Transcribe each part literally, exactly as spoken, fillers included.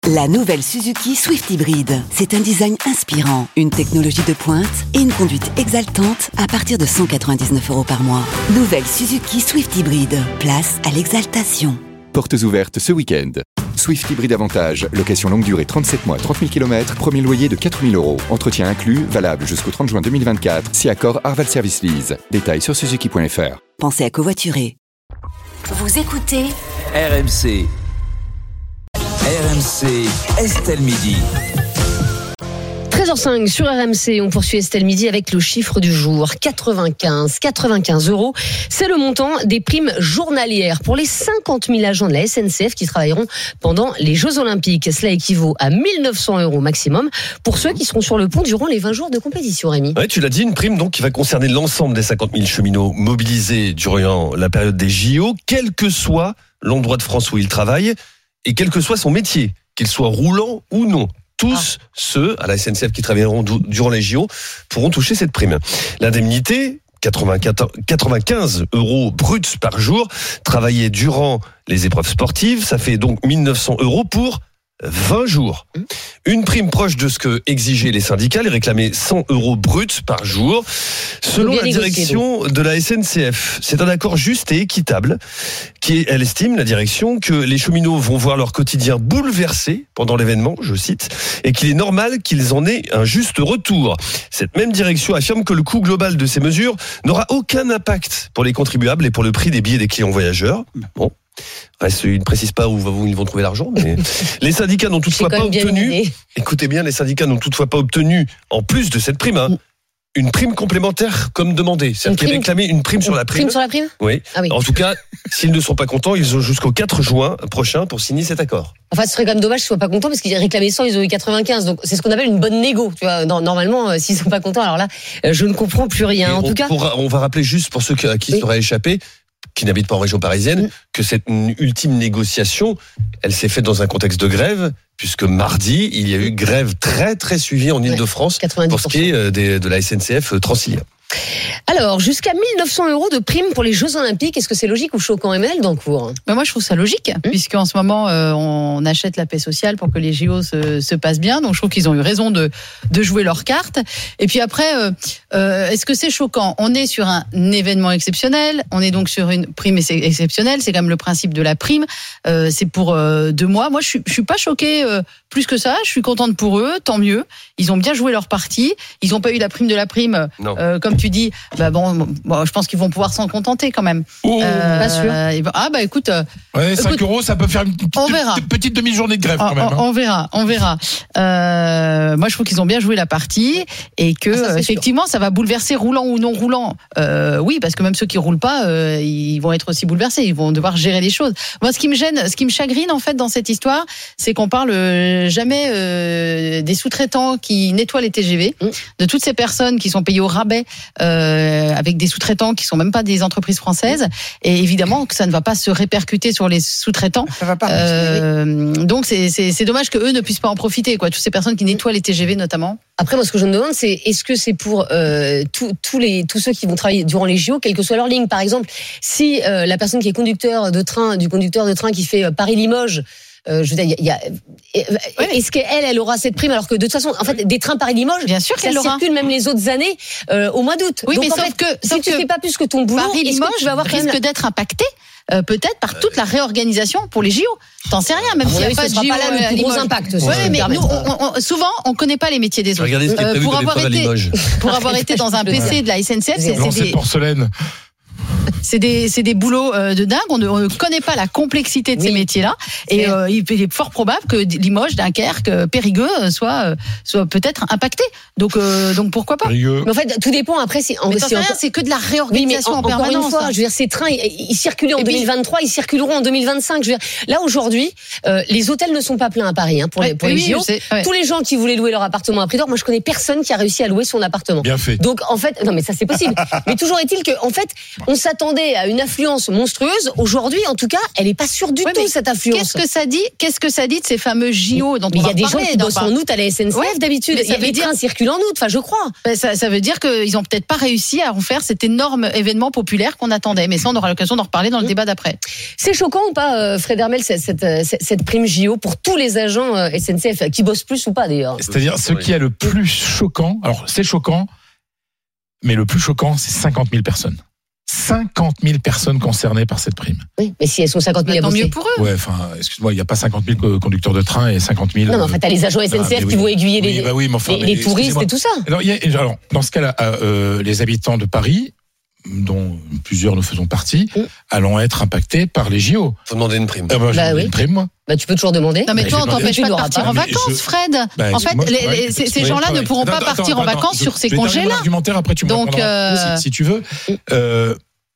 La nouvelle Suzuki Swift Hybrid. C'est un design inspirant, une technologie de pointe et une conduite exaltante à partir de cent quatre-vingt-dix-neuf euros par mois. Nouvelle Suzuki Swift Hybrid. Place à l'exaltation. Portes ouvertes ce week-end. Swift Hybrid Avantage, location longue durée trente-sept mois, trente mille kilomètres, premier loyer de quatre mille euros. Entretien inclus, valable jusqu'au trente juin deux mille vingt-quatre, si accord Arval Service Lease. Détails sur suzuki point f r. Pensez à covoiturer. Vous écoutez R M C. R M C, Estelle Midi. treize heures cinq sur R M C, on poursuit Estelle Midi avec le chiffre du jour, quatre-vingt-quinze, quatre-vingt-quinze euros. C'est le montant des primes journalières pour les cinquante mille agents de la S N C F qui travailleront pendant les Jeux Olympiques. Cela équivaut à mille neuf cents euros maximum pour ceux qui seront sur le pont durant les vingt jours de compétition, Rémi. Ouais, tu l'as dit, une prime donc qui va concerner l'ensemble des cinquante mille cheminots mobilisés durant la période des J O, quel que soit l'endroit de France où ils travaillent et quel que soit son métier, qu'il soit roulant ou non. Tous ah. ceux à la S N C F qui travailleront durant les J O pourront toucher cette prime. L'indemnité, quatre-vingt-quinze euros bruts par jour, travaillés durant les épreuves sportives, ça fait donc mille neuf cents euros pour vingt jours. Une prime proche de ce que exigeaient les syndicats, les réclamaient cent euros bruts par jour. Selon la direction de la S N C F, c'est un accord juste et équitable qui, elle estime, la direction, que les cheminots vont voir leur quotidien bouleversé pendant l'événement, je cite, et qu'il est normal qu'ils en aient un juste retour. Cette même direction affirme que le coût global de ces mesures n'aura aucun impact pour les contribuables et pour le prix des billets des clients voyageurs. Bon. Ils ne précisent pas où ils vont trouver l'argent, mais les syndicats n'ont toutefois pas obtenu. Écoutez bien, les syndicats n'ont toutefois pas obtenu, en plus de cette prime, hein, une prime complémentaire comme demandé. C'est-à-dire qu'ils réclamaient une prime sur la prime. Prime sur la prime ? Oui. Ah oui. En tout cas, s'ils ne sont pas contents, ils ont jusqu'au quatre juin prochain pour signer cet accord. Enfin, ce serait quand même dommage qu'ils soient pas contents parce qu'ils réclamaient cent, ils ont eu quatre-vingt-quinze. Donc, c'est ce qu'on appelle une bonne négo. Tu vois, normalement, euh, s'ils sont pas contents, alors là, euh, je ne comprends plus rien. Et en on, tout cas, pourra, on va rappeler juste pour ceux à qui oui. ça aurait échappé, qui n'habitent pas en région parisienne, mmh. que cette ultime négociation, elle s'est faite dans un contexte de grève, puisque mardi, il y a eu grève très très suivie en Ile-de-France ouais, pour ce qui est des, de la S N C F Transilien. Alors, jusqu'à mille neuf cents euros de prime pour les Jeux Olympiques, est-ce que c'est logique ou choquant, Emmanuel Dancourt ? Ben moi, je trouve ça logique, mmh. puisqu'en ce moment, euh, on achète la paix sociale pour que les J O se, se passent bien. Donc, je trouve qu'ils ont eu raison de, de jouer leurs cartes. Et puis après, euh, euh, est-ce que c'est choquant ? On est sur un événement exceptionnel. On est donc sur une prime exceptionnelle. C'est quand même le principe de la prime. Euh, c'est pour euh, deux mois. Moi, je suis, je suis pas choquée euh, plus que ça. Je suis contente pour eux. Tant mieux. Ils ont bien joué leur partie. Ils n'ont pas eu la prime de la prime, euh, comme tu dis. Bah bon, bon, je pense qu'ils vont pouvoir s'en contenter quand même. Oh, euh, pas sûr. Ah bah écoute, ouais, cinq écoute, euros, ça peut faire une petite, on verra. petite demi-journée de grève quand on, même. Hein. On verra, on verra. Euh, moi, je trouve qu'ils ont bien joué la partie et que ah, ça, effectivement, sûr. ça va bouleverser roulant ou non roulant. Euh, oui, parce que même ceux qui roulent pas, euh, ils vont être aussi bouleversés. Ils vont devoir gérer les choses. Moi, ce qui me gêne, ce qui me chagrine en fait dans cette histoire, c'est qu'on parle jamais euh, des sous-traitants qui nettoient les T G V, mmh. de toutes ces personnes qui sont payées au rabais euh, avec des sous-traitants qui sont même pas des entreprises françaises. Et évidemment que ça ne va pas se répercuter sur les sous-traitants. Ça va pas. Euh, donc c'est, c'est, c'est dommage que eux ne puissent pas en profiter, quoi. Toutes ces personnes qui nettoient les T G V notamment. Après, moi, ce que je me demande, c'est est-ce que c'est pour euh, tous, tous les tous ceux qui vont travailler durant les J O, quelle que soit leur ligne. Par exemple, si euh, la personne qui est conducteur de train, du conducteur de train qui fait euh, Paris-Limoges. Euh, je veux dire, il y a, y a est-ce qu'elle, elle aura cette prime alors que de toute façon, en fait, des trains Paris-Limoges, bien sûr qu'elle ça l'aura. circule même les autres années euh, au mois d'août. Oui, donc mais en sauf fait, que si sauf tu que fais pas plus que ton boulot, Paris-Limoges tu vas avoir risque même... d'être impacté. Euh, peut-être par toute la réorganisation pour les J O. T'en sais rien, même s'il n'y a oui, pas de J O. Pas là le plus gros impact. Oui, mais nous, on, on, souvent, on connaît pas les métiers des autres. Regardez ce qui est prévu pour avoir été, pour avoir été dans un P C de la S N C F, c'est, c'est des porcelaines. C'est des, c'est des boulots euh, de dingue. On ne, on ne connaît pas la complexité de oui. ces métiers-là. Et euh, il est fort probable que Limoges, Dunkerque, Périgueux soient, euh, soient peut-être impactés. Donc, euh, donc pourquoi pas ? Périgueux. Mais en fait, tout dépend. Après, c'est, mais si rien, c'est que de la réorganisation oui, en, en permanence. Encore une fois, je veux dire, ces trains, ils, ils circulaient en et deux mille vingt-trois, puis, ils circuleront en deux mille vingt-cinq. Je veux dire, là aujourd'hui, euh, les hôtels ne sont pas pleins à Paris hein, pour, ouais, les, pour oui, les J O. Oui, ouais. Tous les gens qui voulaient louer leur appartement à prix d'or, moi je connais personne qui a réussi à louer son appartement. Bien fait. Donc en fait, non mais ça c'est possible. Mais toujours est-il que en fait, on s'attend s'attendait à une affluence monstrueuse. Aujourd'hui, en tout cas, elle n'est pas sûre du Ouais, tout, mais cette affluence. Qu'est-ce que ça dit Qu'est-ce que ça dit de ces fameux J O dont Mais on il y va a des gens parler qui dans bossent pas- en août à la S N C F Ouais, d'habitude. mais ça Et veut les dire- trains circulent en août, enfin, je crois. Ben, ça, ça veut dire qu'ils ont peut-être pas réussi à en faire cet énorme événement populaire qu'on attendait. Mais ça, on aura l'occasion d'en reparler dans le Mmh. débat d'après. C'est choquant ou pas, euh, Fred Hermel, cette, cette, cette, cette prime J O pour tous les agents euh, S N C F qui bossent plus ou pas d'ailleurs? C'est-à-dire, ce qui est le plus choquant, alors c'est choquant, mais le plus choquant, c'est cinquante mille personnes. cinquante mille personnes concernées par cette prime. Oui, mais si elles sont cinquante mille à Tant bosser. mieux pour eux. Ouais, enfin, excuse-moi, il n'y a pas cinquante mille co- conducteurs de train et cinquante mille. Non, mais en fait, t'as les agents S N C F Ah, mais qui oui. vont aiguiller Oui, les, bah oui, mais enfin, les, mais les touristes excusez-moi. et tout ça. Alors, il y a- alors, dans ce cas-là, euh, les habitants de Paris, dont plusieurs nous faisons partie, Mm. allons être impactés par les J O. Faut demander une prime. Ah bah, j'ai Bah demandé oui. une prime, moi. Bah, tu peux toujours demander. Non mais Bah, toi, j'ai on demandé- t'empêche Tu pas de l'auras partir pas. en Mais vacances, je- Fred. Bah, En fait, moi, les- ouais, les- ces, ces oui, gens-là ouais. ne pourront Attends, pas attends, partir en attends, vacances je- sur ces je vais terminer mon congés-là. argumentaire, après tu me Donc, reprendras euh, si, si tu veux. Euh,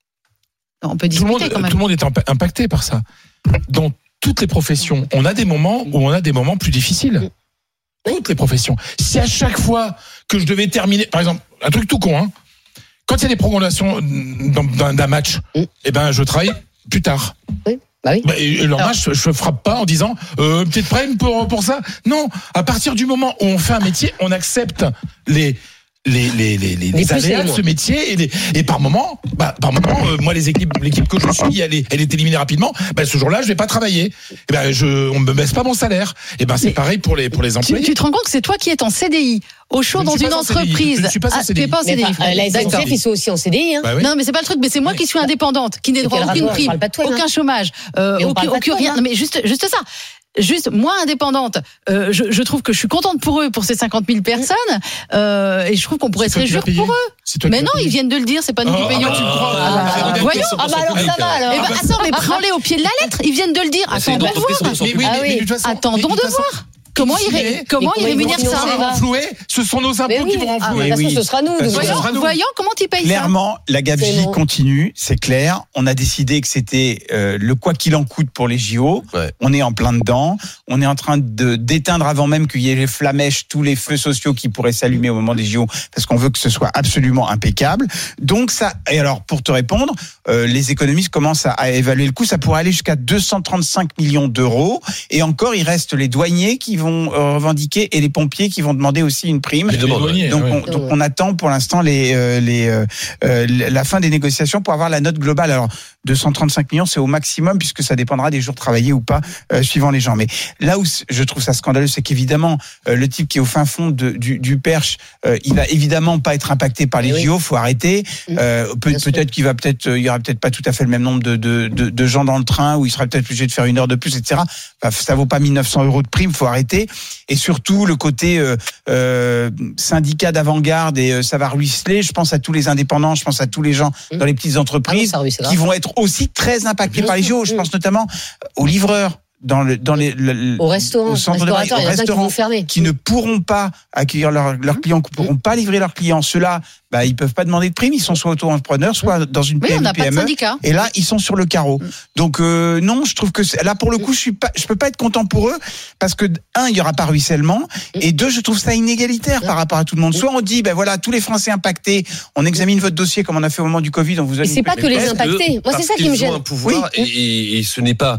On peut tout, le monde, discuter quand même. tout le monde est impa- impacté par ça. Dans toutes les professions, on a des moments où on a des moments plus difficiles. Toutes les professions. Si à chaque fois que je devais terminer, par exemple, un truc tout con, hein, quand il y a des prolongations d'un- d'un d'un match, Mm. eh ben je travaille plus tard. Oui, bah oui. Bah, et leur Alors- match, je ne frappe pas en disant euh, petite prime pour pour ça. Non, à partir du moment où on fait un métier, on accepte les les les les, les, les plus et les aléas de moins. ce métier et, les, et par moment, bah par moment, euh, moi les équipes, l'équipe que je suis, elle est elle est éliminée rapidement. Bah ce jour-là, je vais pas travailler. Et ben je, on me baisse pas mon salaire. Et ben c'est Mais- pareil pour les pour les Tu, employés. tu te rends compte que c'est toi qui es en C D I, au chaud Je ne dans suis une pas en C D I. entreprise. Je ne suis pas en Ah, C D I. tu es pas en Mais C D I. enfin, euh, Fred. la S N C F, D'accord. ils sont aussi en C D I. Hein. Bah oui. Non, mais c'est pas le truc. Mais c'est moi qui suis indépendante, qui n'ai droit à quel aucune rapport? On prime, parle pas de toi, aucun hein. chômage, euh, Mais on aucun, parle pas de aucun toi, rien. hein. Non, mais juste, juste ça. Juste, moi, indépendante, euh, je, je trouve que je suis contente pour eux, pour ces cinquante mille personnes, euh, et je trouve qu'on pourrait C'est se toi qui l'as réjouir payé. pour eux. C'est toi qui Mais l'as non, payé. ils viennent de le dire, c'est pas nous qui Oh, payons. ah, tu me crois. Ah, Ah, bah, voyons. Ah bah alors ça va alors. Eh ben, attends, mais prends-les au pied de la lettre. Ils viennent de le dire. Ah, c'est une Attendons de entreprise voir. cent pour cent Mais oui, Ah mais- oui. mais de toute façon- Attendons mais de de toute façon, voir. Comment ils, ré- Mais- comment mais ils comment ils rémunèrent vont ça financer Qui vont renflouer, ce sont nos impôts Mais oui. qui vont Ah, renflouer. de toute façon, oui. ce sera nous. Ça donc, sera Voyons, nous. voyons comment ils payent ça. Clairement, la gabegie C'est bon. continue, c'est clair. On a décidé que c'était euh, le quoi qu'il en coûte pour les J O. Ouais. On est en plein dedans. On est en train de d'éteindre avant même qu'il y ait les flamèches, tous les feux sociaux qui pourraient s'allumer au moment des J O, parce qu'on veut que ce soit absolument impeccable. Donc ça. Et alors, pour te répondre, euh, les économistes commencent à, à évaluer le coût. Ça pourrait aller jusqu'à deux cent trente-cinq millions d'euros. Et encore, il reste les douaniers qui vont euh, revendiquer et les pompiers qui vont demander aussi une prime. Les demande, douaniers, Donc, ouais. on, donc on attend pour l'instant les, euh, les, euh, euh, la fin des négociations pour avoir la note globale. Alors deux cent trente-cinq millions, c'est au maximum puisque ça dépendra des jours travaillés ou pas euh, suivant les gens. Mais là où je trouve ça scandaleux, c'est qu'évidemment euh, le type qui est au fin fond de, du, du Perche, euh, il va évidemment pas être impacté par les Oui. J O. Faut arrêter. Euh, peut, Bien sûr. peut-être qu'il va peut-être, euh, il y aura peut-être pas tout à fait le même nombre de, de, de, de gens dans le train, où il sera peut-être obligé de faire une heure de plus, et cetera. Enfin, ça vaut pas mille neuf cents euros de prime. Faut arrêter. Et surtout le côté euh, euh, syndicat d'avant-garde et euh, ça va ruisseler. Je pense à tous les indépendants, je pense à tous les gens Mmh. dans les petites Ah non, entreprises ça ruissellera. qui vont être aussi très impactés Bien par les J O. Je sûr. pense notamment aux livreurs dans le dans les le- Au restaurant, au centre de restaurateur, il y en a au plein qui vont restaurant, fermer. qui ne pourront pas accueillir leurs leurs clients, qui ne pourront pas livrer leurs clients. Ceux-là, bah, ils peuvent pas demander de prime. Ils sont soit auto-entrepreneurs, soit dans une Oui, on P M E, n'a pas de P M E. syndicat. Et là, ils sont sur le carreau. Donc euh, non, je trouve que c'est- là pour le coup, je suis pas, je peux pas être content pour eux parce que un, il y aura pas ruissellement, et deux, je trouve ça inégalitaire par rapport à tout le monde. Soit on dit, ben voilà, tous les Français impactés, on examine votre dossier comme on a fait au moment du Covid, on vous a Et mis c'est une pas petite que les baisse. impactés. Moi, c'est Parce ça qui qu'ils me gêne. ont un pouvoir Oui. et, et- et ce n'est pas.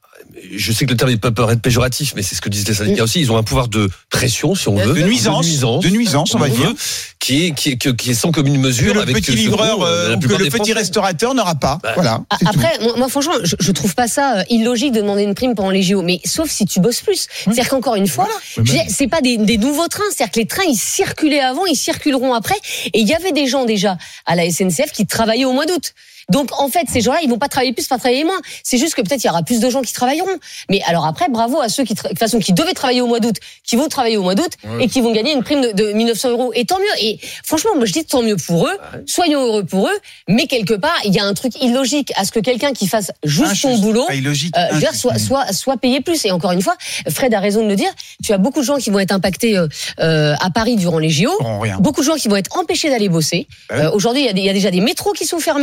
Je sais que le terme peut peut être péjoratif, mais c'est ce que disent les syndicats aussi. Ils ont un pouvoir de pression, si on veut, de nuisance, de nuisance, de nuisance, on va dire, qui est qui est, qui est sans commune que mesure le avec petit ce livreur qu'ont, euh, euh, la ou que plupart le des petit Français. restaurateur n'aura pas. Bah, Voilà. Ah, c'est tout. Après, moi, moi, franchement, je, je trouve pas ça euh, illogique de demander une prime pendant les J O, mais sauf si tu bosses plus. C'est-à-dire qu'encore une fois, je veux dire, c'est pas des, des nouveaux trains, c'est-à-dire que les trains ils circulaient avant, ils circuleront après, et il y avait des gens déjà à la S N C F qui travaillaient au mois d'août. Donc en fait, ces gens-là, ils vont pas travailler plus, pas travailler moins. C'est juste que peut-être il y aura plus de gens qui travailleront. Mais alors après, bravo à ceux qui, tra- de toute façon, qui devaient travailler au mois d'août, qui vont travailler au mois d'août et qui vont gagner une prime de, de mille neuf cents euros. Et tant mieux. Et franchement, moi je dis tant mieux pour eux. Soyons heureux pour eux. Mais quelque part, il y a un truc illogique à ce que quelqu'un qui fasse juste son Injuste, boulot, pas illogique, euh, je veux dire, injuste. soit, soit, soit payé plus. Et encore une fois, Fred a raison de le dire. Tu as beaucoup de gens qui vont être impactés euh, euh, à Paris durant les J O. Ils n'auront rien. Beaucoup de gens qui vont être empêchés d'aller bosser. Bah oui. Euh, Aujourd'hui, il y, a des- il y a déjà des métros qui sont fermés. Il y a des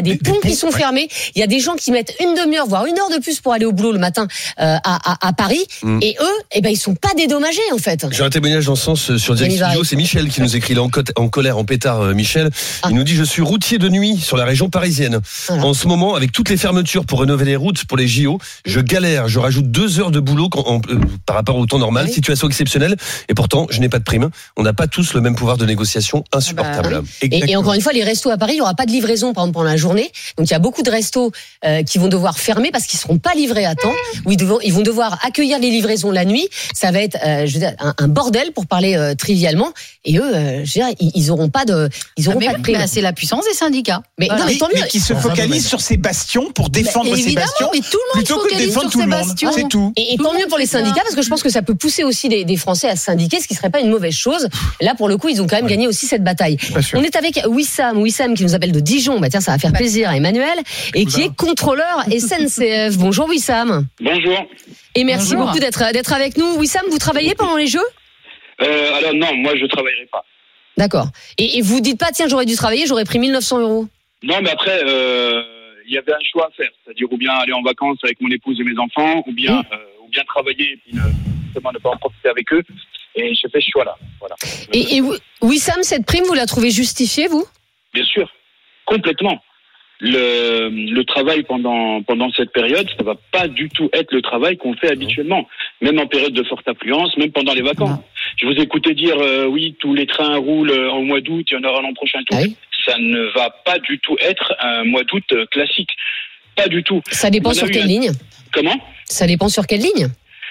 des des- ponts des qui ponts, sont ouais. fermés. Il y a des gens qui mettent une demi-heure, voire une heure de plus pour aller au boulot le matin euh, à, à, à Paris. Mm. Et eux, eh ben, ils sont pas dédommagés, en fait. J'ai un témoignage dans ce sens euh, sur Direct Rémi Barré. Studio, c'est Michel qui nous écrit, il est en, cote- en colère, en pétard, euh, Michel. Ah. Il nous dit, je suis routier de nuit sur la région parisienne. Voilà. En ce moment, avec toutes les fermetures pour rénover les routes pour les J O, je galère, je rajoute deux heures de boulot quand- en- euh, par rapport au temps normal, Oui. situation exceptionnelle, et pourtant, je n'ai pas de prime. On n'a pas tous le même pouvoir de négociation, insupportable. Et, et encore une fois, les restos à Paris, il n'y aura pas de livraison par exemple pendant la journée. Donc il y a beaucoup de restos euh, qui vont devoir fermer parce qu'ils ne seront pas livrés à temps. Ou ils, devront- ils vont devoir accueillir les livraisons la nuit. Ça va être, euh, je veux dire, un, un bordel pour parler euh, trivialement. Et eux, euh, je veux dire, ils, ils auront pas de, ils auront Ah, mais pas oui, de prime. bah, c'est la puissance des syndicats. Mais Voilà. non, mais tant mieux. Mais qui se Dans un domaine. focalise sur ses bastions pour défendre Bah, ses évidemment, bastions mais tout le monde plutôt se que de focalise défendre sur tout ses le monde. bastions. C'est tout. Et, et Tout tant le mieux monde pour les fait ça. syndicats parce que je pense que ça peut pousser aussi des, des Français à se syndiquer, ce qui serait pas une mauvaise chose. Là, pour le coup, ils ont quand même gagné aussi cette bataille. Pas sûr. On est avec Wissam, Wissam qui nous appelle de Dijon. Bah tiens, ça va faire plaisir à Emmanuel et qui est contrôleur S N C F. Bonjour Wissam. Bonjour. Et merci Bonjour. beaucoup d'être d'être avec nous. Wissam, vous travaillez pendant les Jeux ? Euh, alors non, moi je travaillerai pas. D'accord. Et, et vous dites pas, tiens, j'aurais dû travailler, j'aurais pris mille neuf cents euros. Non, mais après, euh, il y avait un choix à faire, c'est-à-dire ou bien aller en vacances avec mon épouse et mes enfants, ou bien, Mmh. euh, ou bien travailler et puis ne, justement ne pas en profiter avec eux. Et j'ai fait ce choix-là. Voilà. Et, et Wi- Wissam, cette prime, vous la trouvez justifiée, vous ? Bien sûr, complètement. Le, le travail pendant pendant cette période, ça va pas du tout être le travail qu'on fait habituellement, même en période de forte affluence, même pendant les vacances. Je vous écoutais dire euh, oui, tous les trains roulent euh, au mois d'août, il y en aura l'an prochain. Tout. Ah oui. Ça ne va pas du tout être un mois d'août euh, classique, pas du tout. Ça dépend On a sur eu quelle un- ligne. Comment Ça dépend sur quelle ligne.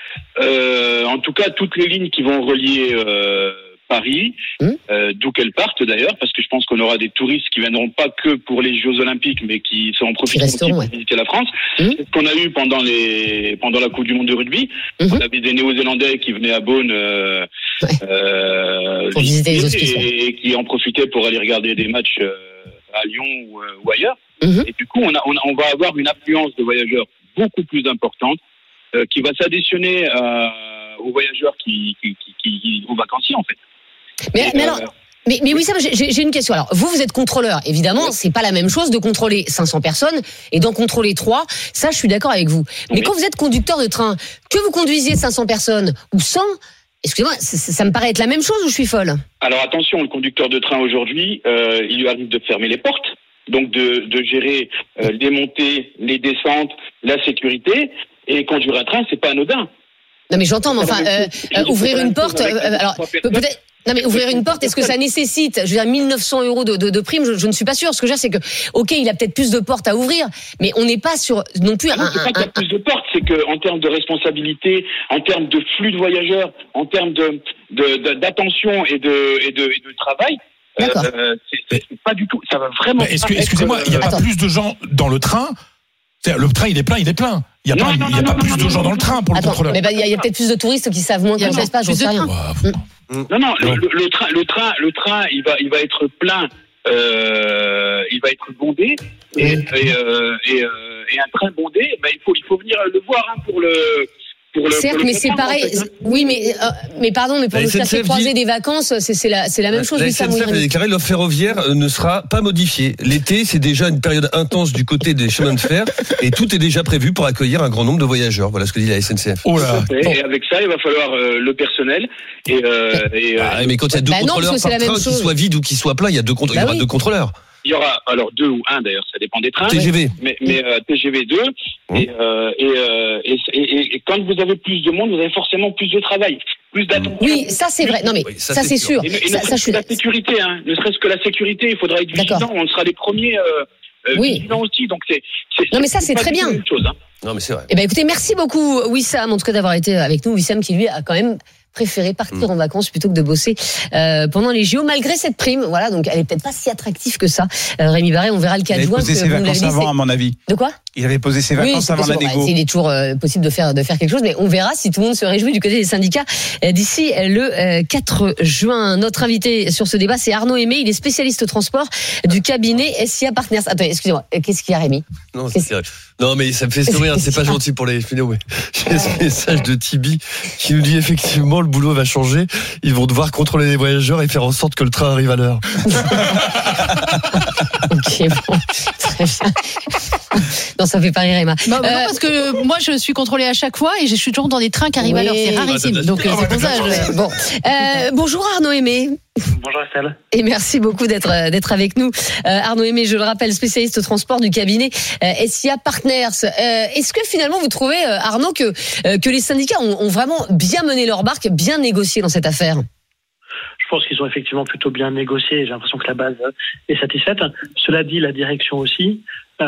euh, En tout cas, toutes les lignes qui vont relier euh, Paris, Mmh. euh, d'où qu'elles partent d'ailleurs, parce que je pense qu'on aura des touristes qui viendront pas que pour les Jeux Olympiques, mais qui seront profiteront aussi resteront, pour ouais. visiter la France. Mmh. C'est ce qu'on a eu pendant les pendant la Coupe du Monde de rugby. Mhm. On avait des Néo-Zélandais qui venaient à Beaune euh, Ouais. euh, Pour visiter les hospices, ouais. et, et qui en profitaient pour aller regarder des matchs euh, à Lyon ou, euh, ou ailleurs. Mhm. Et du coup, on, a, on, a- on va avoir une affluence de voyageurs beaucoup plus importante euh, qui va s'additionner euh, aux voyageurs qui, qui, qui, qui- aux vacanciers en fait. Mais, Et, mais euh, alors, mais, mais Wissam, j'ai- j'ai j'ai une question. Alors, vous, vous êtes contrôleur. Évidemment, c'est pas la même chose de contrôler cinq cents personnes et d'en contrôler trois. Ça, je suis d'accord avec vous. Mais Oui. quand vous êtes conducteur de train, que vous conduisiez cinq cents personnes ou cent, excusez-moi, ça, ça me paraît être la même chose ou je suis folle ? Alors attention, le conducteur de train aujourd'hui, euh, il lui arrive de fermer les portes, donc de, de gérer euh, les montées, les descentes, la sécurité. Et conduire un train, c'est pas anodin. Non, mais j'entends, mais enfin, euh, euh, ouvrir une porte, euh, Avec alors, trois peut- personnes. peut-être. Non, mais ouvrir une porte, est-ce que ça nécessite, je veux dire, mille neuf cents euros de, de, de prime? Je, je ne suis pas sûre. Ce que je veux dire, c'est que, ok, il a peut-être plus de portes à ouvrir, mais on n'est pas sur non plus un. Non, c'est pas qu'il y a un- plus de portes, c'est qu'en termes de responsabilité, en termes de flux de voyageurs, en termes de, de, de- d'attention et de, et de, et de travail, D'accord. euh, c'est, c'est pas du tout. Ça va vraiment. Mais est-ce pas que- être, excusez-moi, il n'y a euh, pas plus de gens dans le train? C'est-à-dire, le train, il est plein, il est plein. Il n'y a Non, pas, non, il y a non, pas non, plus non, de non, gens non, dans le train pour le Attends, contrôleur. mais bah, il y a, il y a peut-être plus de touristes qui savent moins Il y a comment ça se passe, j'en plus sais de rien. trains. Ouais, Non, non, le, le- le train, le train, le train, il va, il va être plein. Euh, il va être bondé et, et, euh, et, euh, et un train bondé, ben il faut, il faut venir le voir hein, pour le. Pour le Certes, pour le mais c'est comprendre, pareil. en fait, hein. Oui, mais euh, mais pardon, mais pour La le café S N C F croisé dit- des vacances, c'est c'est la c'est la même chose. La Wissam, S N C F oui, a déclaré l'offre ferroviaire euh, ne sera pas modifiée. L'été, c'est déjà une période intense du côté des chemins de fer et tout est déjà prévu pour accueillir un grand nombre de voyageurs. Voilà ce que dit la S N C F. Oh là. Et avec ça, il va falloir euh, le personnel et, euh, et euh, Ah, mais quand il y a deux Bah non, contrôleurs parce que c'est par la même train, qu'ils chose. soient vides ou qu'ils soient pleins, il y a deux contre- il y Bah aura oui. deux contrôleurs. il y aura alors deux ou un d'ailleurs, ça dépend des trains. T G V. Mais, mais euh, T G V deux et, euh, et, euh, et, et, et quand vous avez plus de monde, vous avez forcément plus de travail, plus d'attention. Oui, ça c'est vrai. Non, mais Oui, ça, ça, c'est c'est sûr. sûr. Et, ne- et Ça, ne ça, je serait-ce suis que la sécurité, hein, ne serait-ce que la sécurité, il faudra être D'accord. vigilant. On sera les premiers euh, euh, Oui. vigilants aussi. Donc c'est, c'est Non, mais ça, c'est pas très du tout bien. la même chose, hein. Non, mais c'est vrai. Eh ben écoutez, merci beaucoup Wissam en tout cas d'avoir été avec nous. Wissam qui lui a quand même préféré partir Mm. en vacances plutôt que de bosser euh, pendant les J O malgré cette prime. Voilà, donc elle est peut-être pas si attractive que ça. Euh, Rémi Barré, on verra le Il quatre avait juin. posé que ses vous nous l'avez vacances dit, avant, c'est- à mon avis. De quoi? Il avait posé ses Oui, vacances c'est avant la possible. négo. Il est toujours euh, possible de faire de faire quelque chose, mais on verra si tout le monde se réjouit du côté des syndicats euh, d'ici le euh, quatre juin. Notre invité sur ce débat, c'est Arnaud Aimé. Il est spécialiste transport du cabinet S I A Partners. Attendez, excusez-moi. Euh, Qu'est-ce qu'il y a, Rémi? Non, c'est vrai. Non, mais ça me fait sourire, c'est pas gentil pour les finaux, mais j'ai ce message de Tibi qui nous dit effectivement le boulot va changer. Ils vont devoir contrôler les voyageurs et faire en sorte que le train arrive à l'heure. Ok, bon, très bien. Non, ça fait pas rire, Emma. Bah, bah, Euh, non, parce que moi, je suis contrôlée à chaque fois et je suis toujours dans des trains qui arrivent à Oui. l'heure. C'est rarissime. Donc, euh, c'est pour ça. je- Bon, euh, bonjour Arnaud Aimé. Bonjour Estelle. Et merci beaucoup d'être euh, d'être avec nous. Euh, Arnaud Aimé, je le rappelle, spécialiste transport du cabinet euh, S I A Partners. Euh, est-ce que finalement vous trouvez, euh, Arnaud, que euh, que les syndicats ont, ont vraiment bien mené leur barque, bien négocié dans cette affaire? Je pense qu'ils ont effectivement plutôt bien négocié. J'ai l'impression que la base est satisfaite. Cela dit, la direction aussi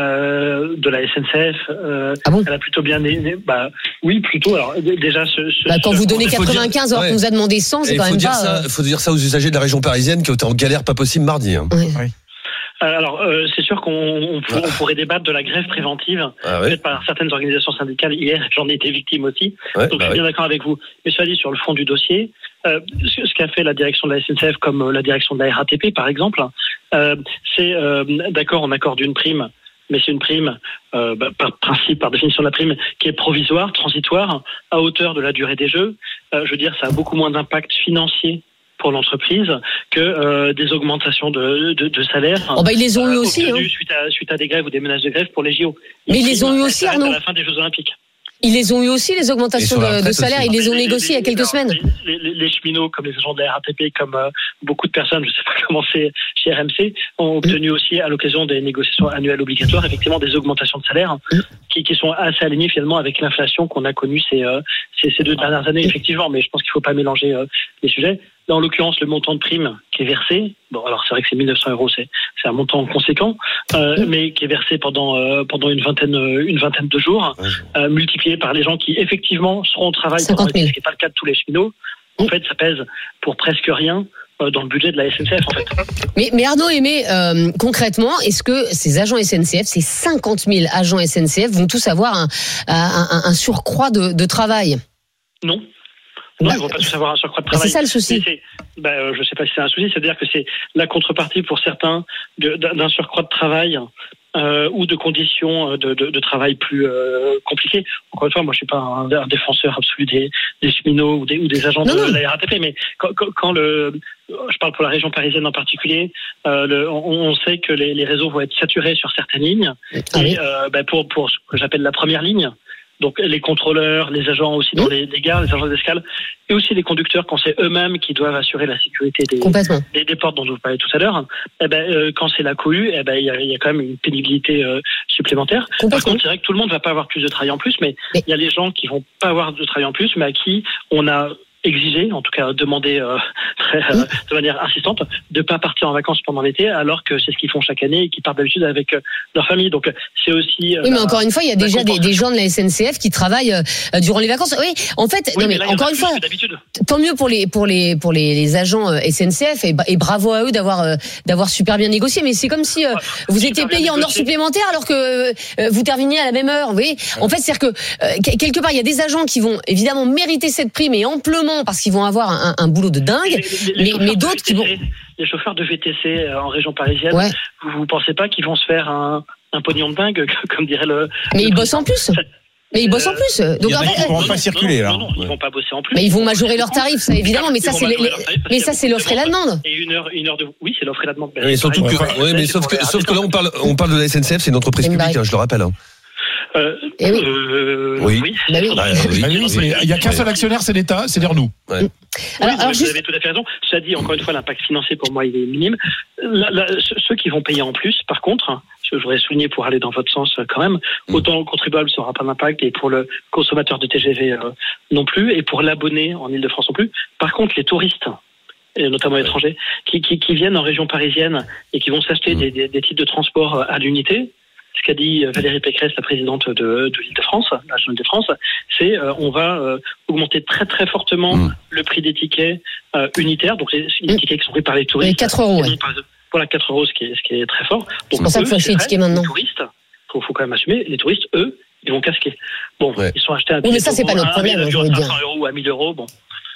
euh, de la S N C F, euh, ah bon elle a plutôt bien. Né- né- bah oui, plutôt. Alors d- déjà, ce, ce, bah, quand ce- vous donnez il faut dire- quatre-vingt-quinze alors ouais. qu'on vous a demandé cent, c'est Et quand faut même dire pas. ça, euh, faut dire ça aux usagers de la région parisienne qui étaient en galère pas possible mardi. Hein. ouais. Alors, euh, c'est sûr qu'on on, pour- on pourrait débattre de la grève préventive Ah ouais. faite par certaines organisations syndicales hier. J'en ai été victime aussi. Ouais, Donc, bah je suis oui. bien d'accord avec vous. Mais cela dit, sur le fond du dossier, euh, ce, ce qu'a fait la direction de la S N C F, comme euh, la direction de la R A T P, par exemple, euh, c'est euh, d'accord, on accorde une prime, mais c'est une prime, euh, bah, par principe, par définition de la prime, qui est provisoire, transitoire, à hauteur de la durée des jeux. Euh, je veux dire, ça a beaucoup moins d'impact financier pour l'entreprise que euh, des augmentations de, de, de salaire. Oh bah ils les ont eu euh, aussi. Hein. obtenues suite à suite à des grèves ou des menaces de grève pour les J O. Mais Une ils les ont prime, eu elle aussi, s'arrête Arnaud. à la fin des Jeux Olympiques. Ils les ont eu aussi, les augmentations Et sur la de, de retraite salaire. aussi. Ils les ont Les- négociées il y a quelques alors, semaines. Les, les, les cheminots, comme les agents de la R A T P, comme euh, beaucoup de personnes, je ne sais pas comment c'est chez R M C, ont obtenu aussi, à l'occasion des négociations annuelles obligatoires, effectivement des augmentations de salaire qui, qui sont assez alignées finalement avec l'inflation qu'on a connue ces, euh, ces, ces deux dernières années, effectivement. Mais je pense qu'il ne faut pas mélanger euh, les sujets. Là, en l'occurrence, le montant de prime qui est versé, bon, alors c'est vrai que c'est mille neuf cents euros, c'est, c'est un montant conséquent, euh, mais qui est versé pendant euh, pendant une vingtaine une vingtaine de jours, euh, multiplié par les gens qui effectivement seront au travail pendant cinquante mille. l'été, ce qui n'est pas le cas de tous les cheminots. En fait, ça pèse pour presque rien euh, dans le budget de la S N C F, en fait. Mais, mais Arnaud Aimé, euh, concrètement, est-ce que ces agents S N C F, ces cinquante mille agents S N C F, vont tous avoir un, un, un- un surcroît de, de travail? Non. Non, Ouais. ils ne vont pas tous avoir un surcroît de Bah, travail. c'est ça le souci. Mais c'est- bah, euh, je ne sais pas si c'est un souci, c'est-à-dire que c'est la contrepartie pour certains de- d'un d'un surcroît de travail euh, ou de conditions de, de, de travail plus euh, compliquées. Encore une fois, moi je suis pas un, un défenseur absolu des, des cheminots ou des, ou des agents Non, de non. la R A T P, mais quand, quand, quand le, je parle pour la région parisienne en particulier, euh, le, on, on sait que les, les réseaux vont être saturés sur certaines lignes. Ah oui. Et euh, bah, pour, pour ce que j'appelle la première ligne, donc les contrôleurs, les agents aussi dans Mmh. les, les gares, les agents d'escale, et aussi les conducteurs quand c'est eux-mêmes qui doivent assurer la sécurité des, Complètement. des, des portes dont je vous parlais tout à l'heure. Eh ben, euh, quand c'est la cohue, eh ben, il y a, il y a quand même une pénibilité euh, supplémentaire. Par Complètement. contre, c'est vrai que tout le monde va pas avoir plus de travail en plus, mais Mais- il y a les gens qui vont pas avoir de travail en plus, mais à qui on a exigé, en tout cas demandé euh, très, euh, de manière insistante, de pas partir en vacances pendant l'été, alors que c'est ce qu'ils font chaque année et qu'ils partent d'habitude avec euh, leur famille. Donc c'est aussi. euh, Oui, mais la- encore une fois, il y a la déjà des, des compensation. gens de la S N C F qui travaillent euh, durant les vacances. Oui, en fait, Oui, non, mais mais là, il y en a encore une plus fois, que d'habitude. tant mieux pour les pour les pour les, les agents euh, S N C F et, et bravo à eux d'avoir euh, d'avoir super bien négocié. Mais c'est comme si euh, vous super étiez bien payé en heures négocié. supplémentaires alors que euh, vous terminiez à la même heure. Vous voyez, en fait, c'est-à-dire que euh, que- quelque part, il y a des agents qui vont évidemment mériter cette prime et amplement parce qu'ils vont avoir un, un boulot de dingue. Les- les- les Mais, chauffeurs mais de d'autres qui vont. V T C, les chauffeurs de V T C euh, en région parisienne, Ouais. vous, vous pensez pas qu'ils vont se faire un, un pognon de dingue, comme dirait le. Mais le ils bossent en plus. Mais ils bossent en plus. Donc Il y en en a qui fait, pourront Non, pas non, circuler, non, là. non, non, ils vont pas bosser en plus. mais ils vont majorer leurs tarifs, ça évidemment. Mais ça, Ils vont c'est les- majorer leurs tarifs parce mais qu'il y a ça, c'est beaucoup l'offre et la de demande. Et une heure, une heure de. Oui, c'est l'offre et la demande. Et surtout que, Pareil, ouais, mais c'est sauf pour que, les sauf que là, on parle, on parle de la S N C F, c'est une entreprise C'est une publique, blague. hein, je le rappelle. Hein. Euh, Eh oui. euh, Oui. oui. Bah oui. Ah, oui. Ah oui, c'est- il n'y a qu'un seul actionnaire, c'est l'État, c'est-à-dire nous. Ouais. Oui, Alors, vous, alors vous juste- avez tout à fait raison. Cela dit, encore une fois, l'impact financier pour moi il est minime. Là, là, ceux ceux qui vont payer en plus, par contre, je voudrais souligner pour aller dans votre sens euh, quand même, Mm. autant le contribuable ça n'aura pas d'impact et pour le consommateur de T G V euh, non plus et pour l'abonné en Ile-de-France non plus. Par contre, les touristes, et notamment étrangers, qui, qui, qui viennent en région parisienne et qui vont s'acheter Mm. des, des, des titres de transport à l'unité. Ce qu'a dit Valérie Pécresse, la présidente de, de l'Île-de-France, la région Île-de-France, c'est euh, on va euh, augmenter très très fortement Mm. le prix des tickets euh, unitaires, donc les, les Mm. tickets qui sont pris par les touristes. Et quatre euros, ouais. Et non par- Voilà, quatre euros, ce qui est, ce qui est très fort. C'est pour ça qu'il faut eux, acheter les c'est tickets vrai, maintenant. Les touristes, faut, faut quand même assumer, les touristes, eux, ils vont casquer. Bon, Ouais. ils sont achetés à Oui, mais ça, c'est pas notre problème, un j'ai envie de dire. cinq cents euros ou à mille euros, bon.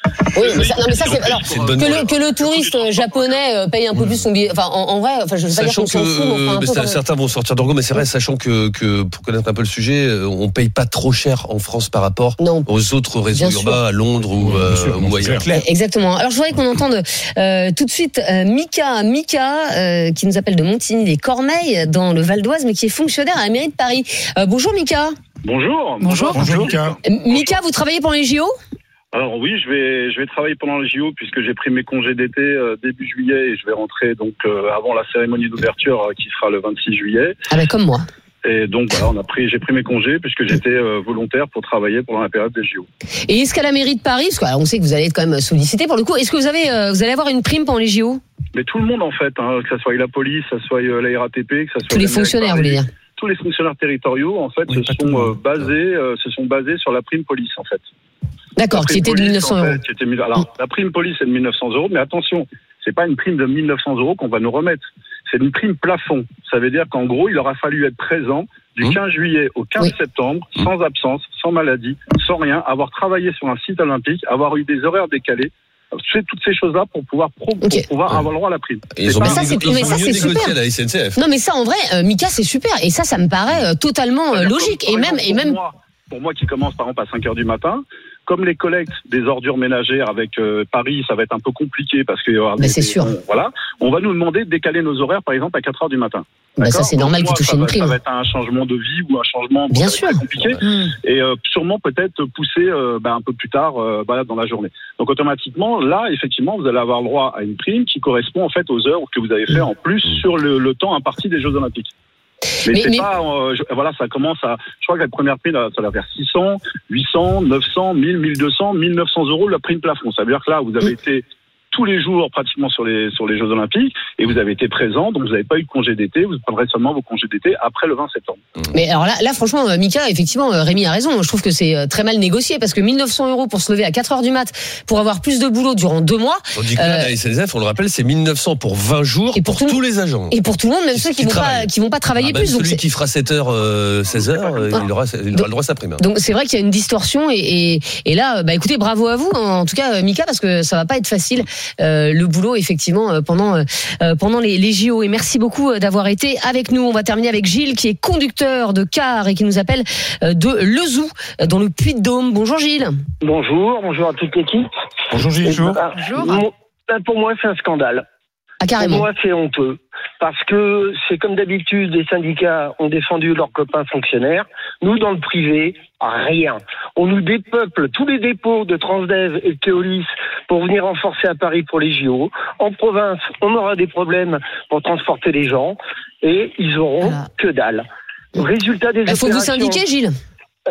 Oui, mais ça, non, mais ça c'est alors C'est une bonne que nouvelle. le, que le touriste japonais euh, paye un peu plus son billet. Enfin, en, en vrai, enfin, je veux pas dire Sachant qu'on s'en que fout, mais enfin, un euh, peu ça- quand même. certains vont sortir d'orgo, mais c'est vrai, sachant que, que pour connaître un peu le sujet, euh, on paye pas trop cher en France par rapport Non. aux autres réseaux Bien sûr. urbains à Londres ou, euh, sûr, ou c'est ailleurs. clair. Exactement. Alors je voudrais qu'on entende euh, tout de suite euh, Mika, Mika euh, qui nous appelle de Montigny-les-Cormeilles dans le Val d'Oise, mais qui est fonctionnaire à la mairie de Paris. Euh, bonjour Mika. Bonjour. Bonjour. Bonjour, Mika. Euh, Mika, vous travaillez pour les J O ? Alors oui, je vais je vais travailler pendant les J O puisque j'ai pris mes congés d'été euh, début juillet et je vais rentrer donc euh, avant la cérémonie d'ouverture euh, qui sera le vingt-six juillet. Ah ben comme moi. Et donc voilà, on a pris j'ai pris mes congés puisque j'étais euh, volontaire pour travailler pendant la période des J O. Et est-ce qu'à la mairie de Paris, parce qu'on sait que vous allez être quand même sollicité pour le coup, est-ce que vous avez euh, vous allez avoir une prime pendant les J O ? Mais tout le monde en fait, hein, que ça soit la police, que ça soit euh, la R A T P, que ça soit Tous les la mairie de fonctionnaires, vous Paris, voulez dire ? tous les fonctionnaires territoriaux en fait Oui, se pas tout le sont euh, monde. basés euh, se sont basés sur la prime police en fait. D'accord, La qui prime était de police, mille neuf cents en euros. fait, qui était mille- alors, la prime police est de mille neuf cents euros, mais attention, c'est pas une prime de mille neuf cents euros qu'on va nous remettre. C'est une prime plafond. Ça veut dire qu'en gros, il aura fallu être présent du Mmh. quinze juillet au quinze Oui. septembre, sans absence, sans maladie, sans rien, avoir travaillé sur un site olympique, avoir eu des horaires décalés. C'est toutes ces choses-là pour pouvoir, pro- pour Ok. pouvoir avoir le droit à la prime. Et ils ont Mais bien ça, c'est- négo- ils mais ont ça, mieux c'est négocié super. à la S N C F. Non mais ça en vrai, euh, Mika c'est super et ça ça me paraît euh, totalement euh, C'est-à-dire logique comme, et par même exemple, et pour même moi, pour moi qui commence par exemple à cinq heures du matin, comme les collectes des ordures ménagères avec euh, Paris, ça va être un peu compliqué parce qu'il y aura Mais des, c'est des- sûr. bon, voilà, on va nous demander de décaler nos horaires par exemple à quatre heures du matin. bah, ça D'accord. c'est Donc, normal que moi, vous touchiez ça une va- prime. Ça va être un changement de vie ou un changement bon, Bien ça va être sûr. très compliqué Mmh. et euh, sûrement peut-être pousser euh, bah, un peu plus tard euh, bah, dans la journée. Donc automatiquement, là, effectivement, vous allez avoir le droit à une prime qui correspond en fait aux heures que vous avez fait en plus sur le, le temps imparti des Jeux Olympiques. Mais, Mais- c'est mais- pas, euh, je- voilà, ça commence à, je crois que la première prime, là, ça va vers six cents, huit cents, neuf cents, mille, mille deux cents, mille neuf cents euros la prime plafond. Ça veut dire que là, vous avez été tous les jours pratiquement sur les sur les Jeux Olympiques et vous avez été présent, donc vous n'avez pas eu de congé d'été, vous prendrez seulement vos congés d'été après le vingt septembre. Mais alors là, là franchement, euh, Mika, effectivement, euh, Rémi a raison. Je trouve que c'est euh, très mal négocié parce que mille neuf cents euros pour se lever à quatre heures du mat pour avoir plus de boulot durant deux mois Tandis que là, Euh, la S N C F, on le rappelle, c'est mille neuf cents pour vingt jours Et pour pour tout- tous les agents. et pour tout le monde, même Qui- ceux qui qui vont pas travaillent. qui vont pas travailler Ah, même plus. Donc celui c'est- qui fera sept heures, euh, seize heures, euh, il aura, il aura le droit à sa prime. donc c'est vrai qu'il y a une distorsion et, et, et là, bah écoutez, bravo à vous en tout cas, euh, Mika, parce que ça va pas être facile euh, le boulot effectivement euh, pendant euh, pendant les, les J O. Et merci beaucoup euh, d'avoir été avec nous. On va terminer avec Gilles qui est conducteur de car et qui nous appelle euh, de Lezoux euh, dans le Puy-de-Dôme. Bonjour Gilles. Bonjour, bonjour à toute l'équipe. Bonjour Gilles. Et, bah, Bonjour. mon- bah, pour moi, c'est un scandale. Ah Pour carrément. moi, c'est honteux. Parce que c'est comme d'habitude, les syndicats ont défendu leurs copains fonctionnaires. Nous, dans le privé, rien. On nous dépeuple tous les dépôts de Transdev et de Keolis pour venir renforcer à Paris pour les J O. En province, on aura des problèmes pour transporter les gens et ils auront Voilà. que dalle. Résultat des Il faut vous opérations- syndiquer Gilles. Pardon ?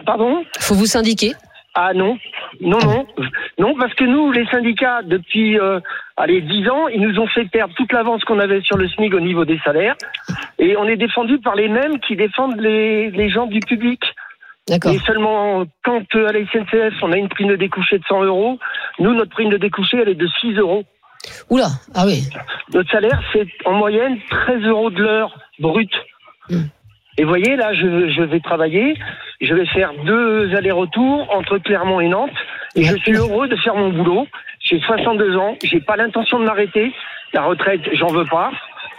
Faut vous syndiquer. Ah non, non, non, non, parce que nous, les syndicats, depuis euh, allez dix ans, ils nous ont fait perdre toute l'avance qu'on avait sur le SMIC au niveau des salaires, et on est défendu par les mêmes qui défendent les, les gens du public. D'accord. Et seulement quand euh, à la S N C F, on a une prime de découché de cent euros, nous, notre prime de découché, elle est de six euros. Oula. Ah oui. Notre salaire, c'est en moyenne treize euros de l'heure brut. Mm. Et vous voyez, là, je, je vais travailler, je vais faire deux allers-retours entre Clermont et Nantes, et je suis heureux de faire mon boulot. J'ai soixante-deux ans, j'ai pas l'intention de m'arrêter. La retraite, j'en veux pas.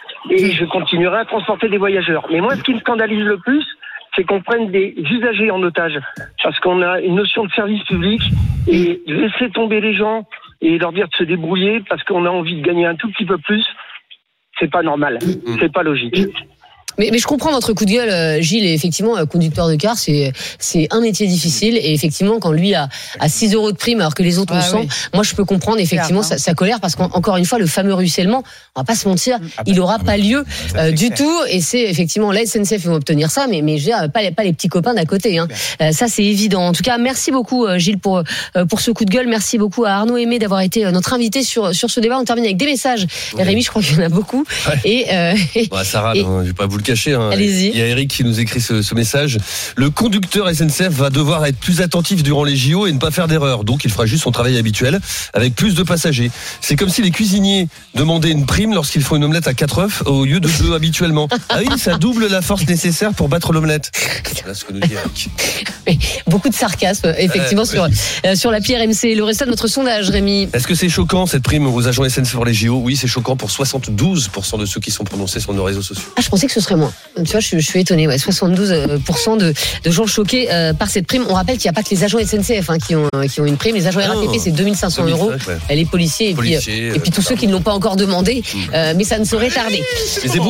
Et je continuerai à transporter des voyageurs. Mais moi, ce qui me scandalise le plus, c'est qu'on prenne des usagers en otage. Parce qu'on a une notion de service public, et laisser tomber les gens et leur dire de se débrouiller parce qu'on a envie de gagner un tout petit peu plus, c'est pas normal. C'est pas logique. Mais, mais je comprends votre coup de gueule, euh, Gilles. Et effectivement, euh, conducteur de car, c'est c'est un métier difficile. Et effectivement, quand lui a, a six euros de prime alors que les autres Ouais, ont cent, oui. moi je peux comprendre effectivement Claire, hein. sa, sa colère parce qu'encore une fois, le fameux ruissellement, on va pas se mentir, Ah il aura pas lieu Ça, euh, c'est du clair. tout. Et c'est effectivement la S N C F qui vont obtenir ça, mais mais je veux dire, pas les, pas les petits copains d'à côté. Hein. Euh, ça c'est évident. En tout cas, merci beaucoup euh, Gilles pour euh, pour ce coup de gueule. Merci beaucoup à Arnaud Aimé d'avoir été euh, notre invité sur sur ce débat. On termine avec des messages. Et Rémi, je crois qu'il y en a beaucoup. Ouais. Et, euh, et- Ouais, Sarah, Et- non, j'ai pas voulu le cacher. Hein. Allez-y. Il y a Eric qui nous écrit ce, ce message. Le conducteur S N C F va devoir être plus attentif durant les J O et ne pas faire d'erreur. Donc, il fera juste son travail habituel avec plus de passagers. C'est comme si les cuisiniers demandaient une prime lorsqu'ils font une omelette à quatre œufs au lieu de deux habituellement. Ah oui, ça double la force nécessaire pour battre l'omelette. Voilà ce que nous dit Eric. Oui, beaucoup de sarcasme, effectivement, Euh, oui. sur, euh, sur l'appli R M C. Le résultat de notre sondage, Rémi. Est-ce que c'est choquant cette prime aux agents S N C F pour les J O? Oui, c'est choquant pour soixante-douze pour cent de ceux qui sont prononcés sur nos réseaux sociaux. Ah, je pensais que ce serait moins. Tu vois, je, je suis étonnée. Ouais, soixante-douze pour cent de, de gens choqués euh, par cette prime. On rappelle qu'il n'y a pas que les agents S N C F hein, qui, ont, euh, qui ont une prime. Les agents R A T P, c'est deux mille cinq cents euros. Ouais. Les policiers et, Policiers, puis, euh, et puis euh, tous ceux qui ne l'ont pas encore demandé. Euh, mais ça ne saurait tarder. Mais c'est